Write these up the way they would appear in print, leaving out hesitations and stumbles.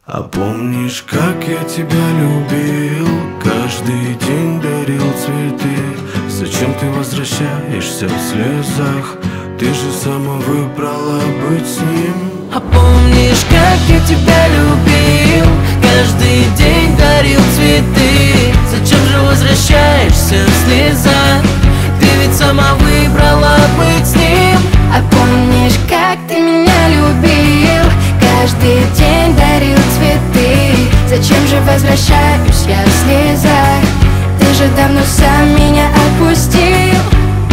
А помнишь, как я тебя любил? Каждый день дарил цветы. Зачем ты возвращаешься в слезах? Ты же сама выбрала быть с ним. А помнишь, как я тебя любил? Каждый день дарил цветы. Зачем же возвращаешься в слезах? Ты ведь сама выбрала быть с ним. А помнишь, как ты меня любил? Каждый день дарил цветы. Зачем же возвращаюсь я в слезах? Ты же давно сам меня отпустил.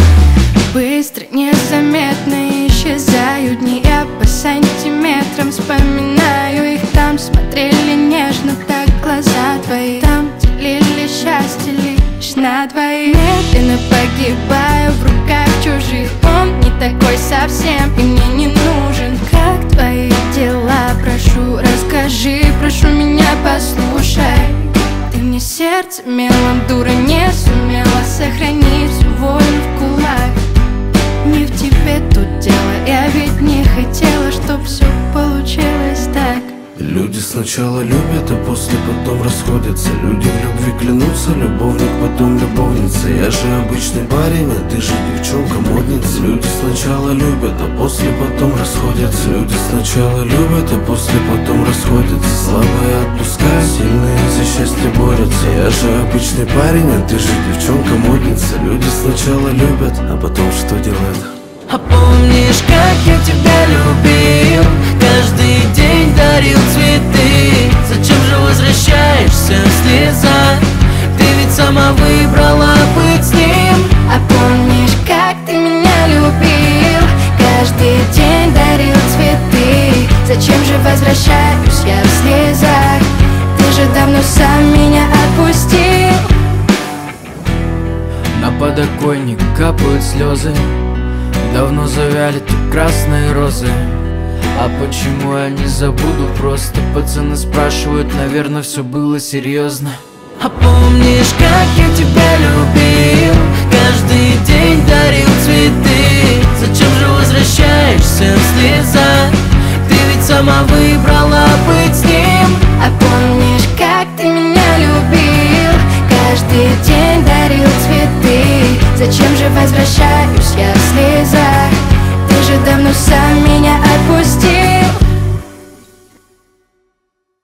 Быстро, незаметно исчезают дни. Я по сантиметрам вспоминаю их. Там смотрели нежно так глаза твои. Там делили счастье лишь на двоих. Медленно погибаю в руках чужих. Он не такой совсем и мне не нужен. Как твои дела? Прошу, расскажи, прошу меня послушай. Ты мне сердце мелом, дура, не сумела сохранить всю волю в кулак. Не в тебе тут дело, я ведь не хотела, чтоб все получилось так. Люди сначала любят, а после потом расходятся. Люди в любви клянутся, любовник потом любовница. Я же обычный парень, а ты же девчонка-модница. Люди сначала любят, а после потом расходятся. Люди сначала любят, а после потом расходятся. Слабые отпускают, сильные за счастье борются. Я же обычный парень, а ты же девчонка-модница. Люди сначала любят, а потом что делают? А помнишь, как я тебя любил? Каждый день дарил цветы. Зачем же возвращаешься в слезах? Ты ведь сама выбрала быть с ним. А помнишь, как ты меня любил? Каждый день дарил цветы. Зачем же возвращаюсь я в слезах? Ты же давно сам меня отпустил. На подоконник капают слезы. Давно завяли тут красные розы. А почему я не забуду? Просто пацаны спрашивают, наверное, все было серьезно. А помнишь, как я тебя любил? Каждый день дарил цветы. Зачем же возвращаешься в слезах? Ты ведь сама выбрала